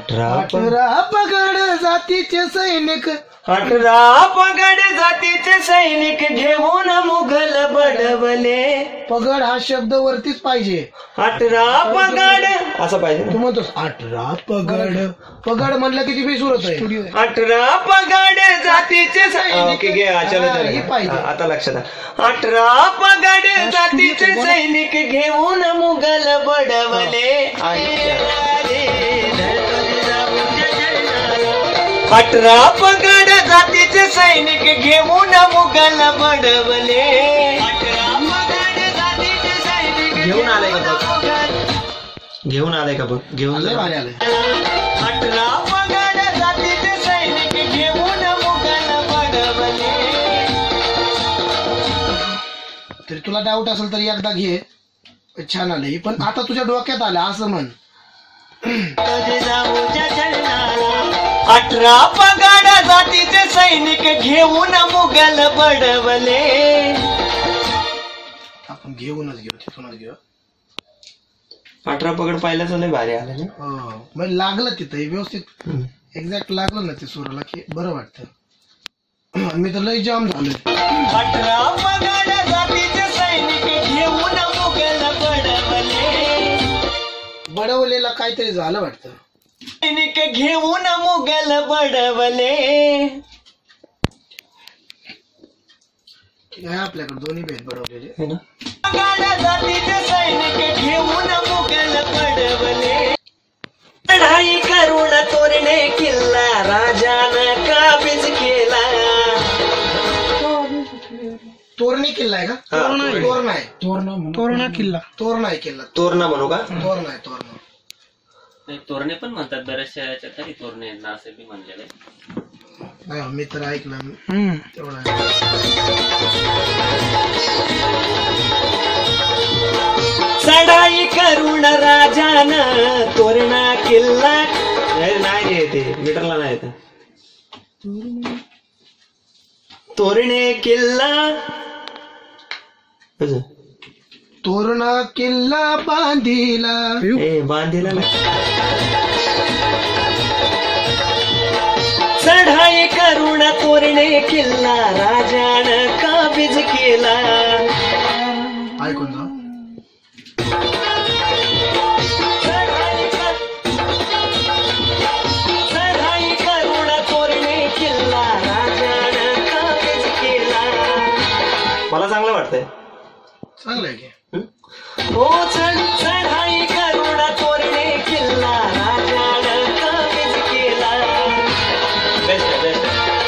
18 पगड जातीचे सैनिक, 18 पगड जातीचे सैनिक घेऊन मुघल बडवले. पगड हा शब्द वरतीच पाहिजे. 18 पगड असं पाहिजे तू म्हणतोस 18 पगड, पगड म्हणलं किती बेसूर होत आहे. 18 पगड जातीचे सैनिक घे. हे पाहिजे. आता लक्षात आलं. 18 पगड जातीचे सैनिक घेऊन मुघल बडवले. 18 पगड जातीचे सैनिक घेऊन मुघल बडवले. घेऊन आलाय का बघ, घेऊन आलाय का बघ, घेऊन भारी आलंय. 18 पगड जातीचे सैनिक घेऊन मुघल बडवले. तरी तुला डाऊट असेल तर एकदा घे, छान आलंय. पण आता तुझ्या डोक्यात आलं असं म्हण. 18 पगड जातीचे सैनिक घेऊन मुघल बडवले. आपण घेऊनच घेऊ, तिथूनच घेऊ. 18 पगड पाहिलं तर लय भारी आलं ना. हो, मग लागलं तिथं व्यवस्थित एक्झॅक्ट लागलं ना ते सुराला की बरं वाटतं. मी तर लय जाम झालोय. 18 पगड जातीचे सैनिक घेऊन मुघल बडवले. बडवलेला काहीतरी झालं वाटतं. सैनिक घेऊन मुघल बडवले. हे आपल्याकडे दोन्ही भेद बडवलेले. पगड जातीचे सैनिक घेऊन मुघल बडवले. चढाई करून तोरणे किल्ला राजानं काबीज केला. तोरणा किल्ला आहे का? तोरणा आहे. तोरणा किल्ला. तोरणा आहे किल्ला. तोरणा म्हणू का? तोरणा आहे, तोरणा. तोरणे पण म्हणतात बऱ्याचशा याच्यात, तरी तोरणे आहेत ना असं बी म्हणलेलं आहे. हा, मी तर ऐकलं तेवढं. चढाई करून राजानं तोरणा किल्ला. नाही रे, ते मीटरला नाही येत. तोरणे किल्ला. तोरणा किल्ला बांधिला. बांधीला ना. चढाई करून तोरणे किल्ला राजानं काबीज केला. ऐकून जा. चढाई करून तोरणे किल्ला राजानं काबीज केला. मला चांगलं वाटतंय. चांगलं आहे की. हो, चढाई करून तोरणे किल्ला राजानं काबीज केला. Best best.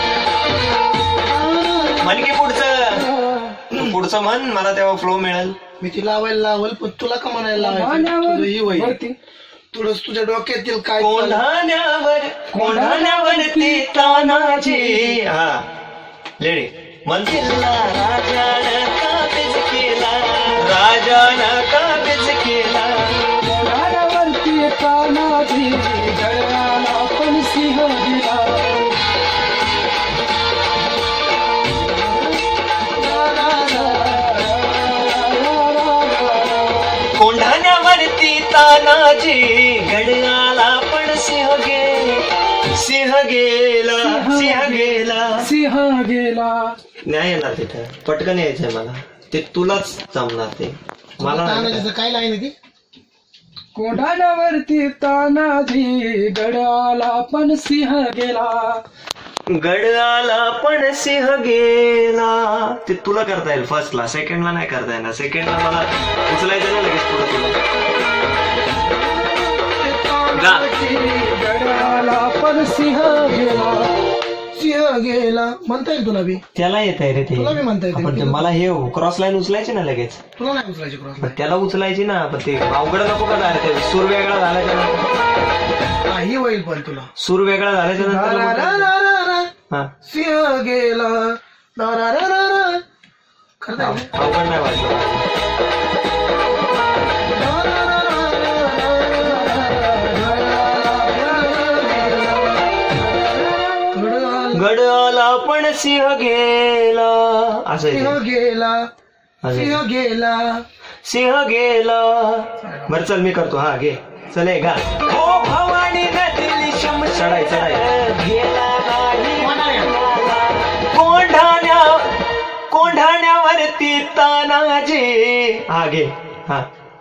म्हण की पुढचं म्हण, मला तेव्हा फ्लो मिळेल. मी ती लावायला लावल, पण तुला का म्हणायला लावायचं? तुझ्या डोक्यातील काय कोंढाण्यावरती तानाजी. हा लेडी म्हण. किल्ला राजानं काबीज केला. राजानं काबीज केला. कोंढाण्यावरती तानाजी गळ्याला पण सिंह दिला. कोंढाण्यावरती तानाजी गडयाला पण सिंह गेला. सिंह गेला. नाही येणार तिथं, पटकन यायचंय मला. ते तुलाच जमणार ते मला. काय लाईन आहे ती? कोंढाण्यावरती तानाजी गडाला पण सिंह गेला. गडाला पण सिंह गेला. ते तुला करता येईल फर्स्टला, सेकंडला नाही करता येणार. सेकंडला मला उचलायचं ना लगेच पुढे तुला. गडाला पण सिंह गेला. सिंह गेला म्हणता येईल तुला बी. त्याला येत आहे रे ते. तुला बी म्हणता येते. पण मला हे क्रॉस लाईन उचलायची ना लगेच. तुला नाही उचलायची क्रॉस. त्याला उचलायची ना, पण ते अवघड नको का झालं. ते सूर वेगळा झाल्याच्या नंतर काही होईल पण तुला. सूर वेगळा झाल्याच्या नंतर सिंह गेला. अवघड नाही वाटलं. गडाला पण सिंह गेला. असं सिंह गेला. सिंह गेला. सिंह गेला. बरं चल मी करतो. हा घे चल गा. हो भवानी नटली चढाई गेला नाही कोंढाण्यावरती तानाजी. हा घे. हा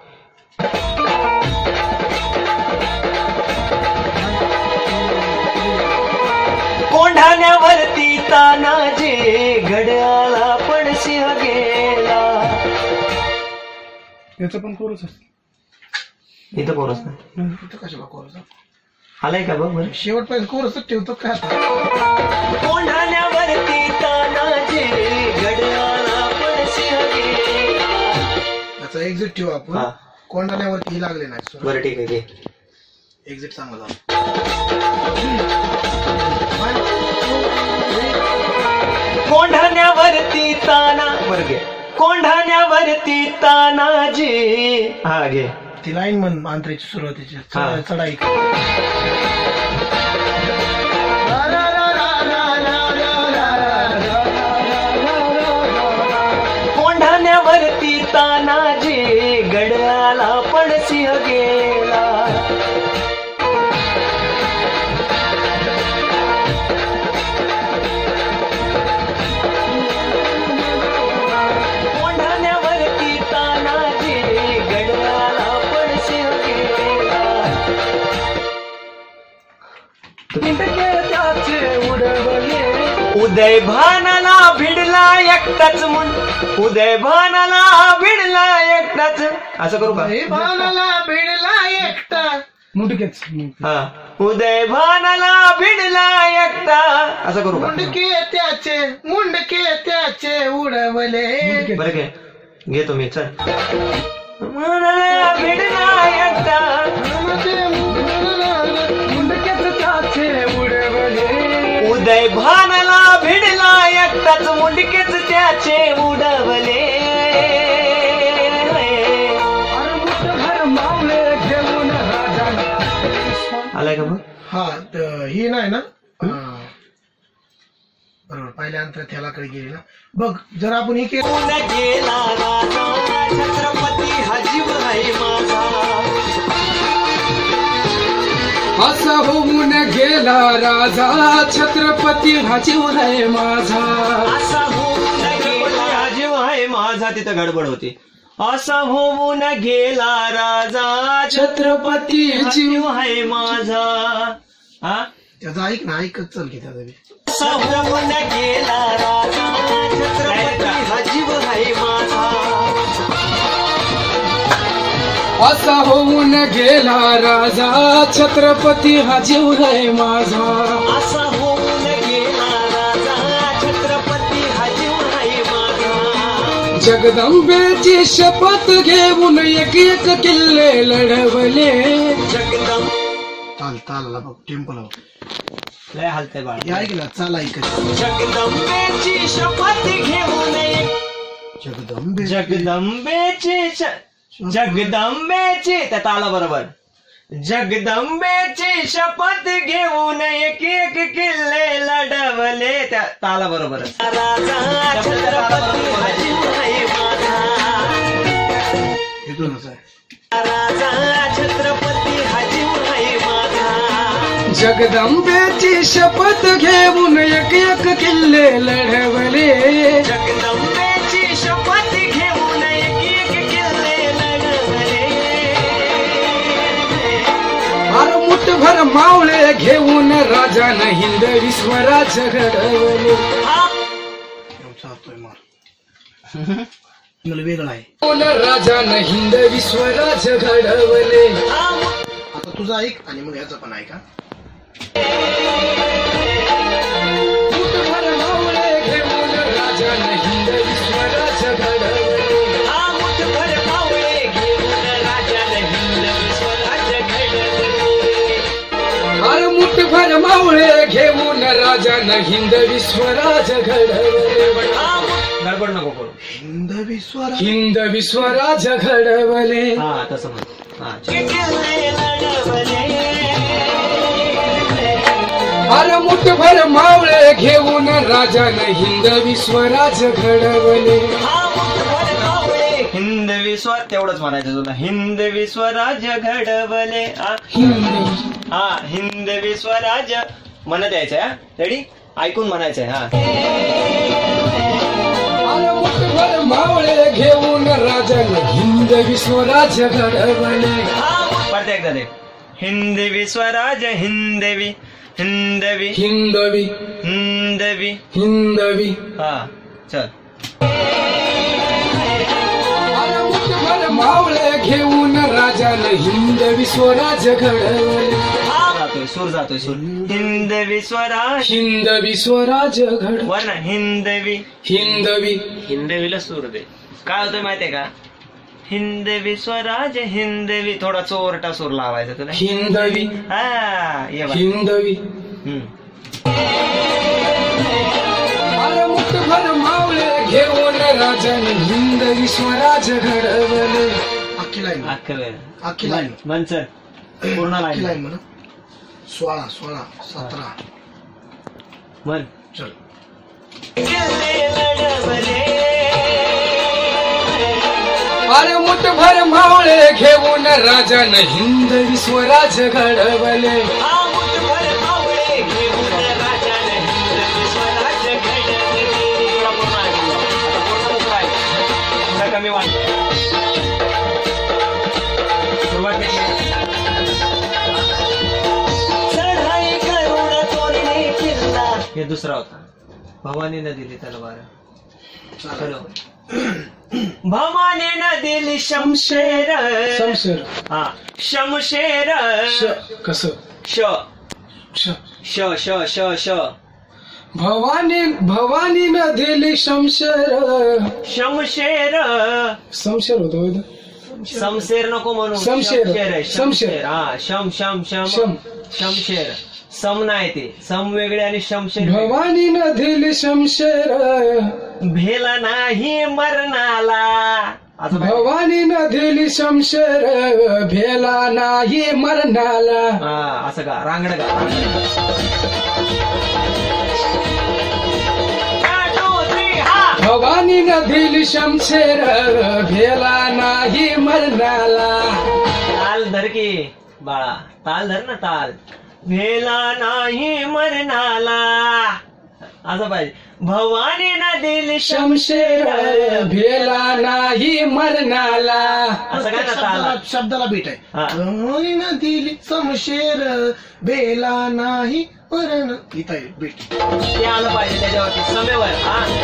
कोंढाण्यावरती तानाजी घड्याला पण सिंह गेला. याचं पण कोरच असतं. इथं कोरस नाही. इथं कशाला कोरच आलाय का बघ बरं. शेवटपर्यंत कोरसच ठेवतो काय आता. कोंढाण्यावरती तानाजी घड्याला पण सिंह गेला. याचा एक्झिट ठेवू आपण. हा. कोंडाण्यावरती लागले नाही सूर. बरं ठीक आहे घे. एक्झिट चांगला झाला. कोंढाण्यावरती ताना बरं घे. कोंढाण्यावरती तानाजी. हा घे. ती लाईन म्हण मांत्रेची सुरुवातीची हा. चढाई. कोंढाण्यावरती तानाजी गड्याला पण सिंह गेला. कोंढाण्यावरती तानाजी गड्याला पण सिंह गेला. उदय भानाला भिडला एकटाच उदय भानाला भिडला एकटाच. असं करू का. भानाला भिडला एकटा मुंडकेच. हा. उदय भानाला भिडला एकटा. असं करू का. मुंडके त्याचे उडवले. बरं घे. घेतो मी. चल. भानाला भिडला एकटा उदय भानाला भिडला एकटाच मुंडकेच त्याचे उडवले. आलाय का बघ. हा ही नाही ना. बरोबर पहिल्या अंतर थेलाकडे गेली ना. बघ जर आपण ही केलं. गेला राजा छत्रपती हा जीव आहे माझा. असा होऊन गेला राजा छत्रपती हा जीव आहे माझा. असा होऊन गेला हा जीव आहे माझा. तिथं गडबड होती. असा होऊन गेला राजा छत्रपती जीव आहे माझा. हा त्याचा ऐक ना. ऐकत चल की त्याचा बी. असा होऊन गेला राजा छत्रपती हा जीव आहे माझा. असा होऊन गेला राजा छत्रपती हा जीव आहे माझा. असा होऊन गेला राजा छत्रपती हा जीव आहे माझा. जगदंबेची शपथ घेऊन एक एक किल्ले लढवले. जगदंब ताल बघ टेम्पल लय हालतंय बाळ. ऐक ना. चाल ऐक. जगदंबेची शपथ घेऊन जगदंबेची त्या ताला बरोबर. जगदंबेची शपथ घेऊन एक एक किल्ले लढवले. त्या ताला बरोबर. राजा छत्रपती हा जीव आहे माझा. इथूनच आहे. राजा छत्रपती हा जीव आहे माझा. जगदंबेची शपथ घेऊन एक एक किल्ले लढवले. जगदंबेची शपथ घेऊन एक एक किल्ले लढवले. अर मुठभर मावळे घेऊन राजानं हिंद विश्वराज घडवले. चालतोय मार. वेगळा आहे. राजानं हिंद विश्वराज घडवले. आता तुझा ऐक आणि मग याचा पण ऐका. मुठभर मावळे घेऊन राजानं हिंद विश्वराज घडवले. मुठभर मावळे घेऊन राजानं हिंद विश्वराज घडवले. अर मुठभर मावळे घेऊन राजानं हिंद विश्वराज घडवले. गडबड नको करू. हिंद विश्वराज घडवले. हा तसं म्हण. किल्ले लढवले. अर मुठभर मावळे घेऊन राजानं हिंद विश्वराज घडवले. मुठभर मावळे हिंदवी स्वर तेवढंच म्हणायचं तुला. हिंदवी स्वराज्य घडवले हिंदवी. हा हिंदवी स्वराज्य म्हणत यायचंय. हा रेडी ऐकून म्हणायचंय. हा अरे मुठभर मावळे घेऊन राजाने हिंदवी स्वराज्य घडवले. परत एकदा दे. हिंदवी स्वराज्य हिंदवी हिंदवी हिंदवी हिंदवी हिंदवी. हा चल. अरे मुठभर मावळे घेऊन राजाने हिंदवी स्वराज्य घडवले. जातोय सूर जातोय सूर. हिंदवी स्वराज हिंदवी स्वराज्य घड. वर्ण हिंदवी हिंदवी. हिंदवीला सूर दे. काय होतंय माहितीये का. हिंदवी स्वराज हिंदवी थोडा चोरटा सूर लावायचा तुला. हिंदवी हा ये बघ. हिंदवी. अरे मुठभर मावळे घेऊन राजाने हिंदवी स्वराज्य घडवले. अख्खी लाईन अख्खं अख्खी लाईन म्हण सर पूर्ण अख्खी लाईन लाईन म्हणा. 16 16 17 म्हण. चल. अरे मुठभर मावळे घेऊन राजाने हिंदवी स्वराज्य घडवले. कमी वाट सुरुवात हे दुसरा होता. भवानीनं दिली तलवार. चलो. भवानीनं दिली शमशेर. शमशेर. हा शमशेर. कस श श श श श भवानीनं दिली शमशेर. शमशेर. शमशेर होतो शमशेर नको म्हणू. शमशेर. शमशेर. शमशेर. हा शम शम शम शम. शमशेर. सम नाही ते सम वेगळे आणि शमशेर वेगळे. भवानीनं दिली शमशेर. भेला नाही मरणाला. असं पाहिजे. भवानीनं दिली शमशेर. भेला नाही मरणाला. हा असं का रांगड का. भवानीनं दिली शमशेर. भेला नाही मरणाला. ताल धर की बाळा. ताल धर ना ताल. भेला नाही मरणाला असं पाहिजे. भवानीनं दिली शमशेर. भेला नाही मरणाला. असं काय ना ताल. शब्दाला बीट आहे. हा. भवानीनं दिली शमशेर बेला नाही मरण. इथं आहे बीट. ते आलं पाहिजे त्याच्यावरती समेवर.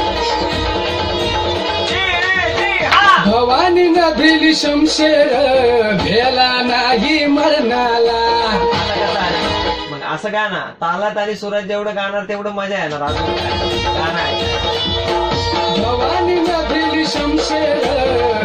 भवानीनं दिली शमशेर. भेला नाही मरणाला. मग असं गाणं तालात आणि सुरात जेवढं गाणार तेवढं मजा येणार. अजून गाणं आहे. भवानीनं दिली शमशेर.